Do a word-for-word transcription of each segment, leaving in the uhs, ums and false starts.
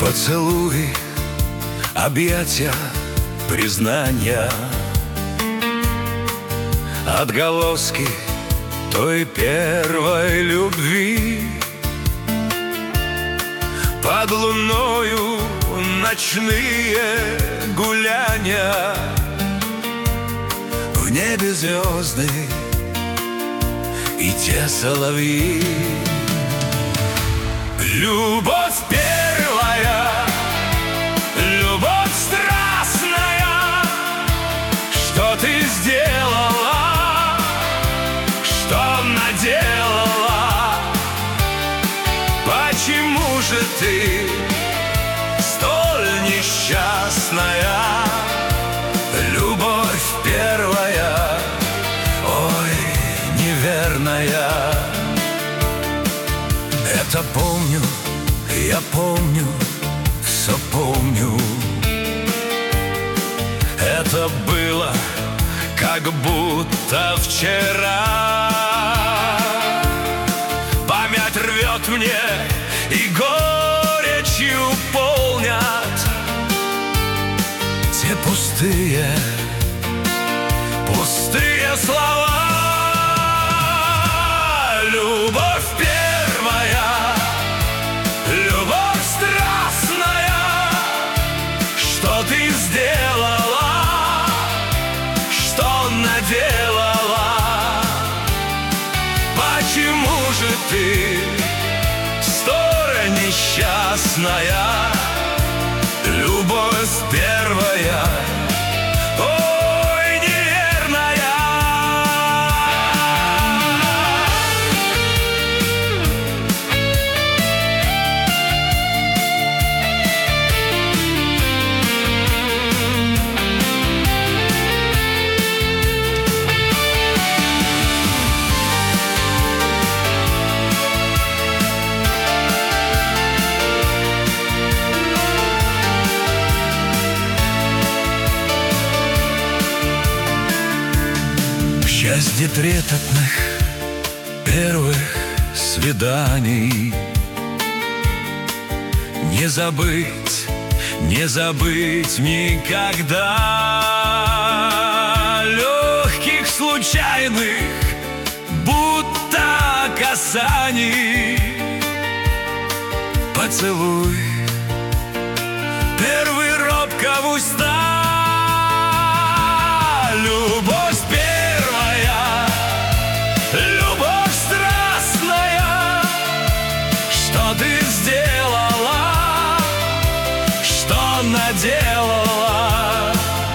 Поцелуй, объятия, признания, отголоски той первой любви. Под луною ночные гуляния, в небе звезды и те соловьи. Любовь первая, любовь страстная, что ты сделала, что наделала? Почему же ты столь несчастная? Любовь первая, ой, неверная. Это помню, я помню, все помню. Это было как будто вчера. Память рвет мне и горечью полнят те пустые, пустые слова. Любовь первая, любовь страстная, что ты сделала, что наделала? Почему же ты столь несчастная? Любовь первая, ой, неверная. Счастье трепетных первых свиданий не забыть, не забыть никогда. Легких случайных будто касаний. Поцелуй первый робко в уста. Любовь первая, любовь страстная, что ты сделала, что наделала?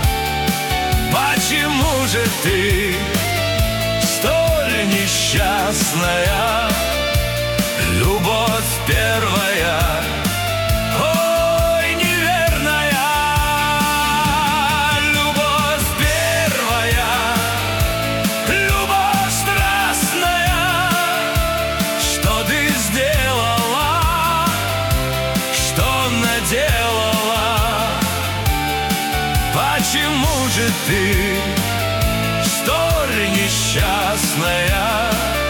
Почему же ты столь несчастная? Любовь первая, ой, неверная. Любовь первая, любовь страстная, что ты сделала, что наделала? Почему же ты столь несчастная?